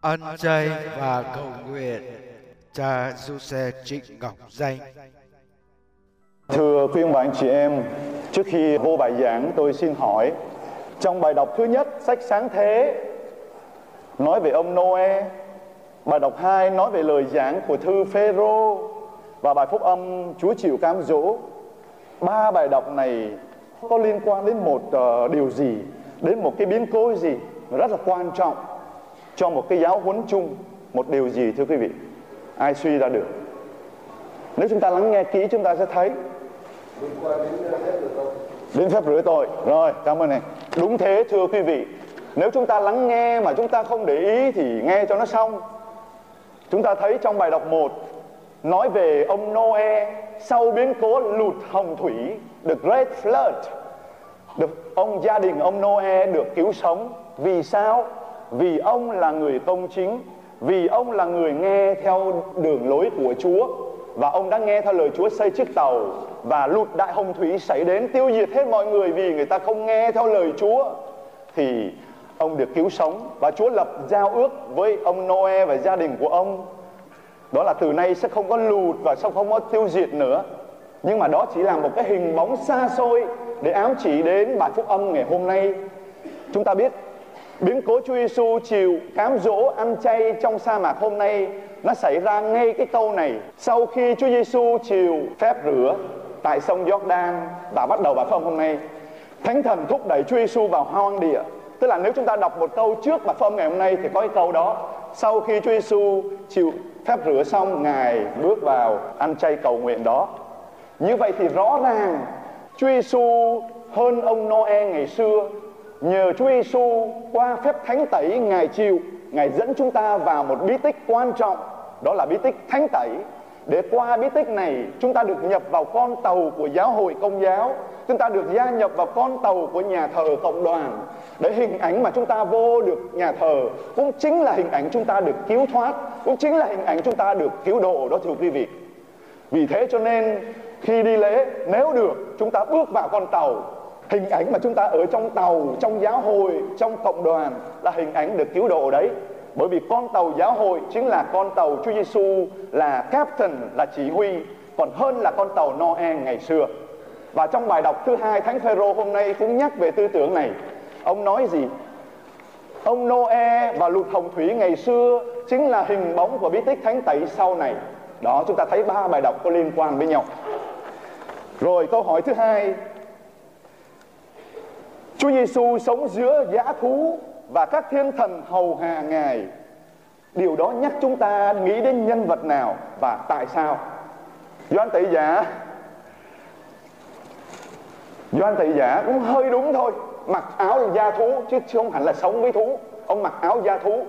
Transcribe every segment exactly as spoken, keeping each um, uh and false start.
Ăn chay và cầu nguyện. Cha Giuse Trịnh Ngọc Danh. Thưa quý ông bà anh chị em, trước khi vô bài giảng tôi xin hỏi, trong bài đọc thứ nhất sách Sáng Thế nói về ông Noe, bài đọc hai nói về lời giảng của thư Phêrô, và bài phúc âm Chúa chịu cám dỗ. Ba bài đọc này có liên quan đến một uh, điều gì, đến một cái biến cố gì rất là quan trọng cho một cái giáo huấn chung. Một điều gì thưa quý vị? Ai suy ra được? Nếu chúng ta lắng nghe kỹ chúng ta sẽ thấy đến phép rửa tội. Rồi, cảm ơn này. Đúng thế thưa quý vị. Nếu chúng ta lắng nghe mà chúng ta không để ý thì nghe cho nó xong. Chúng ta thấy trong bài đọc một nói về ông Noe sau biến cố lụt hồng thủy, the Great Flood. Được, ông gia đình ông Noe được cứu sống. Vì sao? Vì ông là người công chính, vì ông là người nghe theo đường lối của Chúa, và ông đã nghe theo lời Chúa xây chiếc tàu, và lụt đại hồng thủy xảy đến tiêu diệt hết mọi người vì người ta không nghe theo lời Chúa. Thì ông được cứu sống, và Chúa lập giao ước với ông Noe và gia đình của ông, đó là từ nay sẽ không có lụt và sẽ không có tiêu diệt nữa. Nhưng mà đó chỉ là một cái hình bóng xa xôi để ám chỉ đến bài phúc âm ngày hôm nay. Chúng ta biết biến cố Chúa Giêsu chịu cám dỗ ăn chay trong sa mạc hôm nay nó xảy ra ngay cái câu này, sau khi Chúa Giêsu chịu phép rửa tại sông Giô-đan. Và bắt đầu bài phúc âm hôm nay, Thánh Thần thúc đẩy Chúa Giêsu vào hoang địa. Tức là nếu chúng ta đọc một câu trước bài phúc âm ngày hôm nay thì có cái câu đó, sau khi Chúa Giêsu chịu phép rửa xong, Ngài bước vào ăn chay cầu nguyện đó. Như vậy thì rõ ràng Chúa Giêsu hơn ông Noe ngày xưa. Nhờ Chúa Giêsu qua phép thánh tẩy Ngài chịu, Ngài dẫn chúng ta vào một bí tích quan trọng, đó là bí tích thánh tẩy. Để qua bí tích này chúng ta được nhập vào con tàu của giáo hội Công giáo, chúng ta được gia nhập vào con tàu của nhà thờ cộng đoàn. Để hình ảnh mà chúng ta vô được nhà thờ cũng chính là hình ảnh chúng ta được cứu thoát, cũng chính là hình ảnh chúng ta được cứu độ đó thưa quý vị. Vì thế cho nên khi đi lễ, nếu được chúng ta bước vào con tàu, hình ảnh mà chúng ta ở trong tàu, trong giáo hội, trong cộng đoàn là hình ảnh được cứu độ đấy. Bởi vì con tàu giáo hội chính là con tàu Chúa Giêsu là captain, là chỉ huy, còn hơn là con tàu Noe ngày xưa. Và trong bài đọc thứ hai, Thánh Phêrô hôm nay cũng nhắc về tư tưởng này. Ông nói gì? Ông Noe và lụt hồng thủy ngày xưa chính là hình bóng của bí tích thánh tẩy sau này. Đó, chúng ta thấy ba bài đọc có liên quan với nhau. Rồi câu hỏi thứ hai, Chúa Giêsu sống giữa dã thú và các thiên thần hầu hạ Ngài. Điều đó nhắc chúng ta nghĩ đến nhân vật nào và tại sao? Gioan Tẩy Giả Gioan Tẩy Giả cũng hơi đúng thôi, mặc áo da thú chứ không hẳn là sống với thú. Ông mặc áo da thú.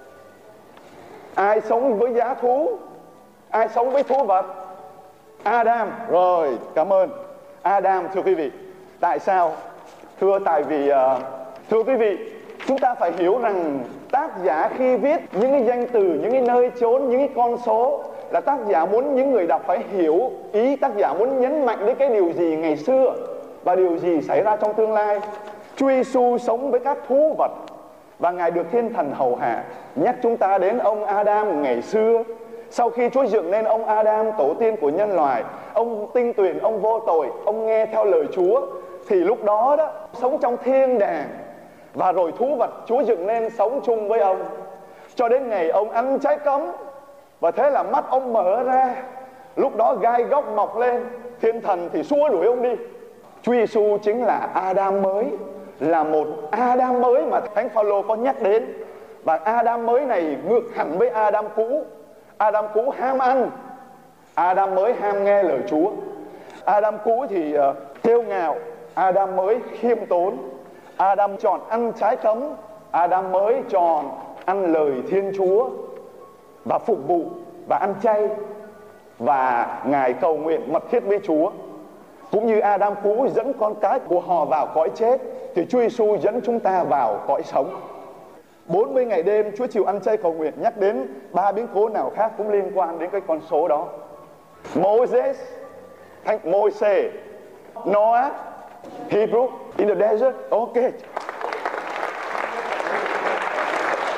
Ai sống với dã thú? Ai sống với thú vật? Adam. Rồi, cảm ơn Adam thưa quý vị. Tại sao? Thưa tại vì uh, thưa quý vị, chúng ta phải hiểu rằng tác giả khi viết những cái danh từ, những cái nơi chốn, những cái con số là tác giả muốn những người đọc phải hiểu ý. Tác giả muốn nhấn mạnh đến cái điều gì ngày xưa và điều gì xảy ra trong tương lai. Chúa Giêsu sống với các thú vật và Ngài được thiên thần hầu hạ, nhắc chúng ta đến ông Adam ngày xưa. Sau khi Chúa dựng nên ông Adam, tổ tiên của nhân loại, ông tinh tuyền, ông vô tội, ông nghe theo lời Chúa, thì lúc đó đó sống trong thiên đàng. Và rồi thú vật Chúa dựng nên sống chung với ông cho đến ngày ông ăn trái cấm, và thế là mắt ông mở ra. Lúc đó gai góc mọc lên, thiên thần thì xua đuổi ông đi. Chúa Giêsu chính là Adam mới, là một Adam mới mà Thánh Phaolô có nhắc đến. Và Adam mới này ngược hẳn với Adam cũ. Adam cũ ham ăn, Adam mới ham nghe lời Chúa. Adam cũ thì uh, kiêu ngạo, Adam mới khiêm tốn. Adam chọn ăn trái cấm, Adam mới chọn ăn lời Thiên Chúa và phục vụ và ăn chay, và Ngài cầu nguyện mật thiết với Chúa. Cũng như Adam cũ dẫn con cái của họ vào cõi chết, thì Chúa Giêsu dẫn chúng ta vào cõi sống. bốn mươi ngày đêm Chúa chịu ăn chay cầu nguyện nhắc đến ba biến cố nào khác cũng liên quan đến cái con số đó. Moses, Thánh Môi-se, Noah, Hebrew in the desert. Ok.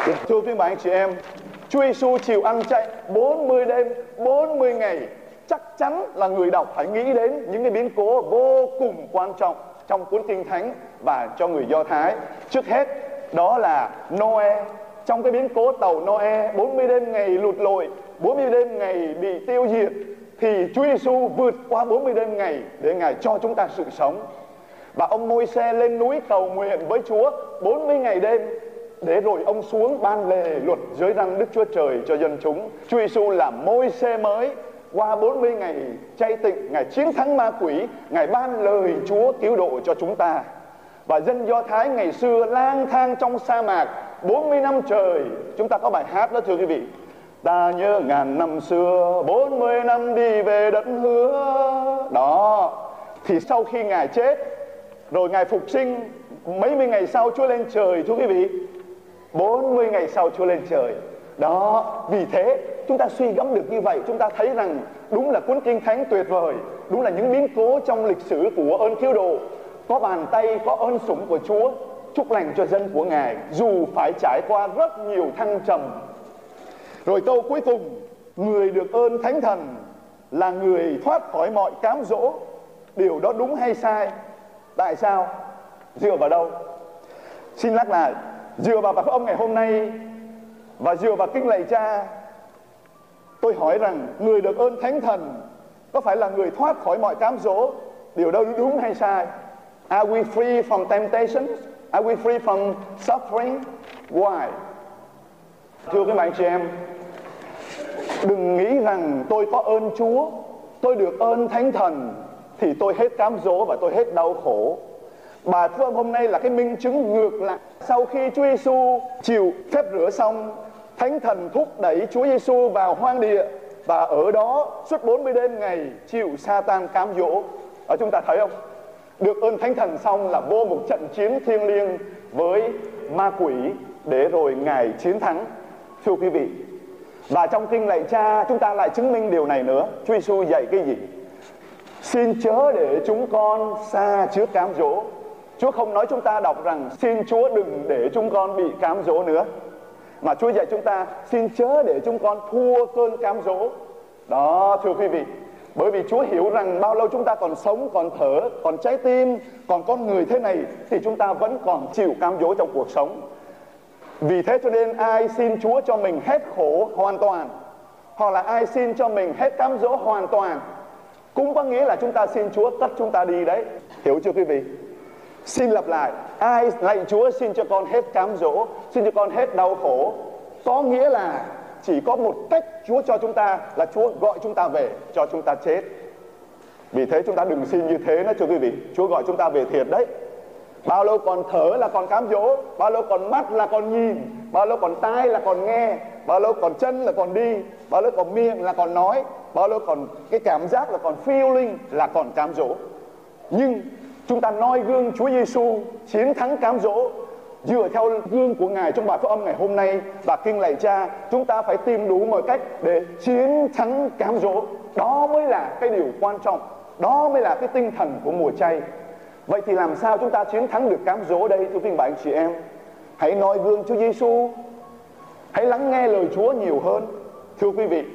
Thưa quý bạn chị em, Chúa Giêsu chịu ăn chay bốn mươi đêm, bốn mươi ngày. Chắc chắn là người đọc phải nghĩ đến những cái biến cố vô cùng quan trọng trong cuốn Kinh Thánh và cho người Do Thái. Trước hết, đó là Noe. Trong cái biến cố tàu Noe, bốn mươi đêm ngày lụt lội, bốn mươi đêm ngày bị tiêu diệt, thì Chúa Giêsu vượt qua bốn mươi đêm ngày để Ngài cho chúng ta sự sống. Và ông Môi-se lên núi cầu nguyện với Chúa bốn mươi ngày đêm, để rồi ông xuống ban lề luật giới răn Đức Chúa Trời cho dân chúng. Chúa Giêsu là Môi-se mới. Qua bốn mươi ngày chay tịnh, Ngài chiến thắng ma quỷ, Ngài ban lời Chúa cứu độ cho chúng ta. Và dân Do Thái ngày xưa lang thang trong sa mạc bốn mươi năm trời. Chúng ta có bài hát đó thưa quý vị. Ta nhớ ngàn năm xưa, bốn mươi năm đi về đất hứa. Đó. Thì sau khi Ngài chết, rồi Ngài phục sinh, mấy mươi ngày sau Chúa lên trời thưa quý vị. bốn mươi ngày sau Chúa lên trời. Đó, vì thế chúng ta suy gẫm được như vậy, chúng ta thấy rằng đúng là cuốn Kinh Thánh tuyệt vời, đúng là những biến cố trong lịch sử của ơn cứu độ, có bàn tay, có ơn sủng của Chúa chúc lành cho dân của Ngài, dù phải trải qua rất nhiều thăng trầm. Rồi câu cuối cùng, người được ơn Thánh Thần là người thoát khỏi mọi cám dỗ. Điều đó đúng hay sai? Tại sao? Dựa vào đâu? Xin nhắc lại, dựa vào bài pháp âm ngày hôm nay và dựa vào Kinh Lạy Cha, tôi hỏi rằng người được ơn Thánh Thần có phải là người thoát khỏi mọi cám dỗ? Điều đó đúng hay sai? Are we free from temptations? Are we free from suffering? Why? Thưa các bạn chị em, đừng nghĩ rằng tôi có ơn Chúa, tôi được ơn Thánh Thần thì tôi hết cám dỗ và tôi hết đau khổ. Bài phúc âm hôm nay là cái minh chứng ngược lại. Sau khi Chúa Giêsu chịu phép rửa xong, Thánh Thần thúc đẩy Chúa Giêsu vào hoang địa, và ở đó suốt bốn mươi đêm ngày chịu Sa-tan cám dỗ. Ở chúng ta thấy không? Được ơn Thánh Thần xong là vô một trận chiến thiêng liêng với ma quỷ, để rồi Ngài chiến thắng. Thưa quý vị, và trong Kinh Lạy Cha chúng ta lại chứng minh điều này nữa. Chúa Giêsu dạy cái gì? Xin chớ để chúng con xa trước cám dỗ. Chúa không nói chúng ta đọc rằng xin Chúa đừng để chúng con bị cám dỗ nữa, mà Chúa dạy chúng ta xin chớ để chúng con thua cơn cám dỗ. Đó thưa quý vị, bởi vì Chúa hiểu rằng bao lâu chúng ta còn sống, còn thở, còn trái tim, còn con người thế này, thì chúng ta vẫn còn chịu cám dỗ trong cuộc sống. Vì thế cho nên ai xin Chúa cho mình hết khổ hoàn toàn, hoặc là ai xin cho mình hết cám dỗ hoàn toàn, cũng có nghĩa là chúng ta xin Chúa cất chúng ta đi đấy. Hiểu chưa quý vị? Xin lặp lại, ai lạy Chúa xin cho con hết cám dỗ, xin cho con hết đau khổ, có nghĩa là chỉ có một cách Chúa cho chúng ta, là Chúa gọi chúng ta về, cho chúng ta chết. Vì thế chúng ta đừng xin như thế nữa thưa quý vị. Chúa gọi chúng ta về thiệt đấy. Bao lâu còn thở là còn cám dỗ, bao lâu còn mắt là còn nhìn, bao lâu còn tai là còn nghe, bao lâu còn chân là còn đi, bao lâu còn miệng là còn nói, bao lâu còn cái cảm giác là còn feeling là còn cám dỗ. Nhưng chúng ta noi gương Chúa Giêsu chiến thắng cám dỗ, dựa theo gương của Ngài trong bài phúc âm ngày hôm nay và Kinh Lạy Cha, chúng ta phải tìm đủ mọi cách để chiến thắng cám dỗ. Đó mới là cái điều quan trọng, đó mới là cái tinh thần của mùa chay. Vậy thì làm sao chúng ta chiến thắng được cám dỗ đây thưa quý bạn chị em? Hãy noi gương Chúa Giêsu, hãy lắng nghe lời Chúa nhiều hơn. Thưa quý vị,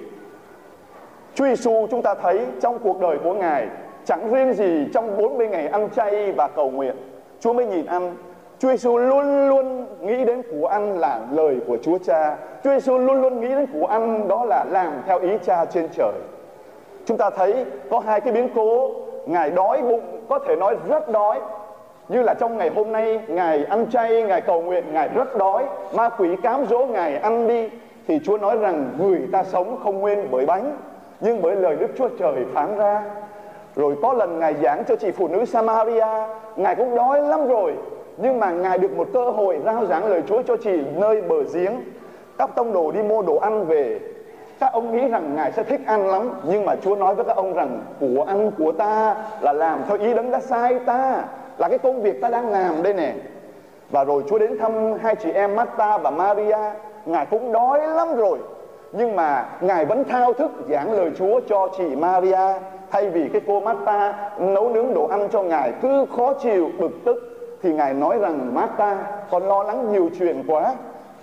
Chúa Giêsu chúng ta thấy trong cuộc đời của Ngài, chẳng riêng gì trong bốn mươi ngày ăn chay và cầu nguyện Chúa mới nhìn ăn. Chúa Giêsu luôn luôn nghĩ đến của ăn là lời của Chúa Cha. Chúa Giêsu luôn luôn nghĩ đến của ăn đó là làm theo ý Cha trên trời. Chúng ta thấy có hai cái biến cố Ngài đói bụng, có thể nói rất đói. Như là trong ngày hôm nay Ngài ăn chay, Ngài cầu nguyện, Ngài rất đói, ma quỷ cám dỗ Ngài ăn đi, thì Chúa nói rằng người ta sống không nguyên bởi bánh, nhưng bởi lời Đức Chúa Trời phán ra. Rồi có lần Ngài giảng cho chị phụ nữ Samaria, Ngài cũng đói lắm rồi, nhưng mà Ngài được một cơ hội rao giảng lời Chúa cho chị nơi bờ giếng. Các tông đồ đi mua đồ ăn về, các ông nghĩ rằng Ngài sẽ thích ăn lắm, nhưng mà Chúa nói với các ông rằng của ăn của ta là làm theo ý Đấng đã sai ta, là cái công việc ta đang làm đây nè. Và rồi Chúa đến thăm hai chị em Marta và Maria, Ngài cũng đói lắm rồi, nhưng mà Ngài vẫn thao thức giảng lời Chúa cho chị Maria. Thay vì cái cô Marta nấu nướng đồ ăn cho Ngài cứ khó chịu, bực tức, thì Ngài nói rằng Marta, con lo lắng nhiều chuyện quá,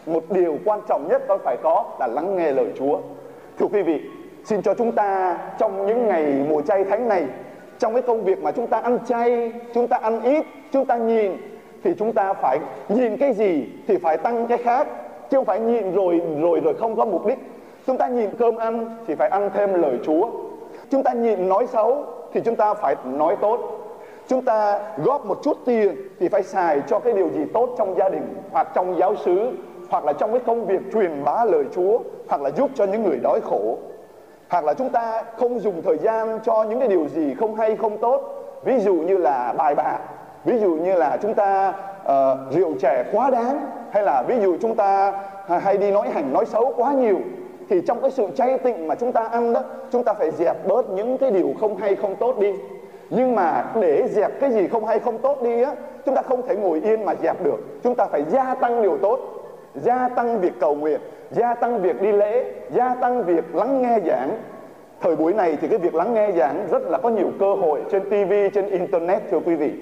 một điều quan trọng nhất con phải có là lắng nghe lời Chúa. Thưa quý vị, xin cho chúng ta trong những ngày mùa chay thánh này, trong cái công việc mà chúng ta ăn chay, chúng ta ăn ít, chúng ta nhịn, thì chúng ta phải nhìn cái gì thì phải tăng cái khác, chứ không phải nhịn rồi rồi rồi không có mục đích. Chúng ta nhịn cơm ăn thì phải ăn thêm lời Chúa. Chúng ta nhịn nói xấu thì chúng ta phải nói tốt. Chúng ta góp một chút tiền thì phải xài cho cái điều gì tốt trong gia đình, hoặc trong giáo xứ, hoặc là trong cái công việc truyền bá lời Chúa, hoặc là giúp cho những người đói khổ. Hoặc là chúng ta không dùng thời gian cho những cái điều gì không hay không tốt, ví dụ như là bài bạc, ví dụ như là chúng ta uh, rượu chè quá đáng, hay là ví dụ chúng ta hay đi nói hành nói xấu quá nhiều. Thì trong cái sự chay tịnh mà chúng ta ăn đó, chúng ta phải dẹp bớt những cái điều không hay không tốt đi. Nhưng mà để dẹp cái gì không hay không tốt đi á, chúng ta không thể ngồi yên mà dẹp được. Chúng ta phải gia tăng điều tốt, gia tăng việc cầu nguyện, gia tăng việc đi lễ, gia tăng việc lắng nghe giảng. Thời buổi này thì cái việc lắng nghe giảng rất là có nhiều cơ hội trên ti vi, trên internet, thưa quý vị.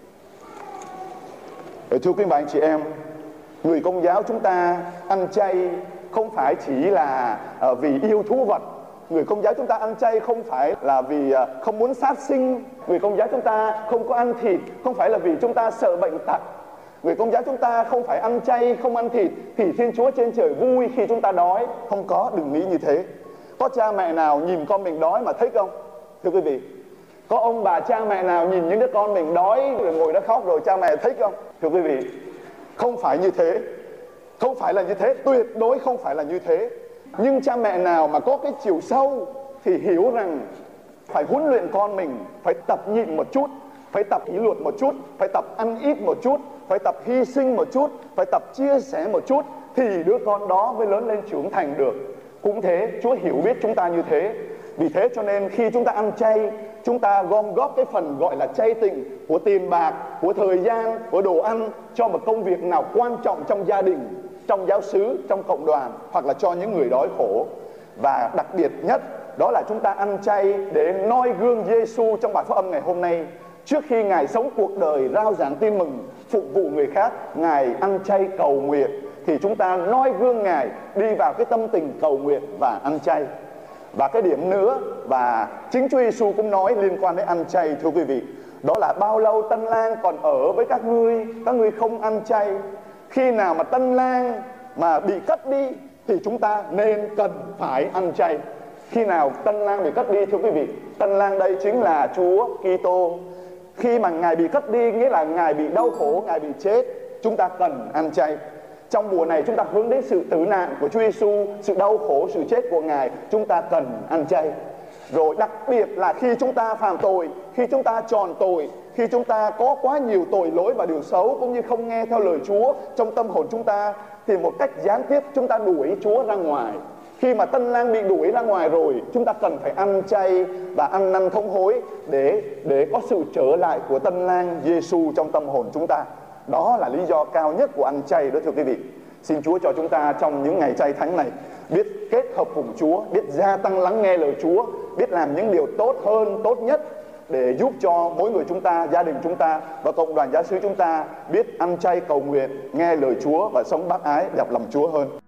Thưa quý bạn chị em, người Công giáo chúng ta ăn chay không phải chỉ là vì yêu thú vật. Người Công giáo chúng ta ăn chay không phải là vì không muốn sát sinh. Người Công giáo chúng ta không có ăn thịt không phải là vì chúng ta sợ bệnh tật. Người Công giáo chúng ta không phải ăn chay, không ăn thịt thì Thiên Chúa trên trời vui khi chúng ta đói. Không có, đừng nghĩ như thế. Có cha mẹ nào nhìn con mình đói mà thích không? Thưa quý vị, có ông bà cha mẹ nào nhìn những đứa con mình đói rồi ngồi đó khóc rồi cha mẹ thích không? Thưa quý vị, không phải như thế. Không phải là như thế, tuyệt đối không phải là như thế. Nhưng cha mẹ nào mà có cái chiều sâu thì hiểu rằng phải huấn luyện con mình, phải tập nhịn một chút, phải tập kỷ luật một chút, phải tập ăn ít một chút, phải tập hy sinh một chút, phải tập chia sẻ một chút, thì đứa con đó mới lớn lên trưởng thành được. Cũng thế, Chúa hiểu biết chúng ta như thế. Vì thế cho nên khi chúng ta ăn chay, chúng ta gom góp cái phần gọi là chay tịnh của tiền bạc, của thời gian, của đồ ăn cho một công việc nào quan trọng trong gia đình, trong giáo xứ, trong cộng đoàn, hoặc là cho những người đói khổ. Và đặc biệt nhất đó là chúng ta ăn chay để noi gương Giêsu trong bài phúc âm ngày hôm nay. Trước khi Ngài sống cuộc đời rao giảng tin mừng, phục vụ người khác, Ngài ăn chay cầu nguyện, thì chúng ta noi gương Ngài đi vào cái tâm tình cầu nguyện và ăn chay. Và cái điểm nữa, và chính Chúa Giêsu cũng nói liên quan đến ăn chay, thưa quý vị, đó là bao lâu Tân Lang còn ở với các ngươi, các ngươi không ăn chay. Khi nào mà Tân Lang mà bị cất đi thì chúng ta nên cần phải ăn chay. Khi nào Tân Lang bị cất đi, thưa quý vị, Tân Lang đây chính là Chúa Kitô. Khi mà Ngài bị cất đi nghĩa là Ngài bị đau khổ, Ngài bị chết, chúng ta cần ăn chay. Trong mùa này chúng ta hướng đến sự tử nạn của Chúa Giêsu, sự đau khổ, sự chết của Ngài, chúng ta cần ăn chay. Rồi đặc biệt là khi chúng ta phạm tội, khi chúng ta tròn tội, khi chúng ta có quá nhiều tội lỗi và điều xấu cũng như không nghe theo lời Chúa trong tâm hồn chúng ta, thì một cách gián tiếp chúng ta đuổi Chúa ra ngoài. Khi mà Tân Lang bị đuổi ra ngoài rồi, chúng ta cần phải ăn chay và ăn năn thống hối để để có sự trở lại của Tân Lang Giêsu trong tâm hồn chúng ta. Đó là lý do cao nhất của ăn chay đó, thưa quý vị. Xin Chúa cho chúng ta trong những ngày chay thánh này biết kết hợp cùng Chúa, biết gia tăng lắng nghe lời Chúa, biết làm những điều tốt hơn, tốt nhất để giúp cho mỗi người chúng ta, gia đình chúng ta và cộng đoàn giáo xứ chúng ta biết ăn chay cầu nguyện, nghe lời Chúa và sống bác ái, đẹp lòng Chúa hơn.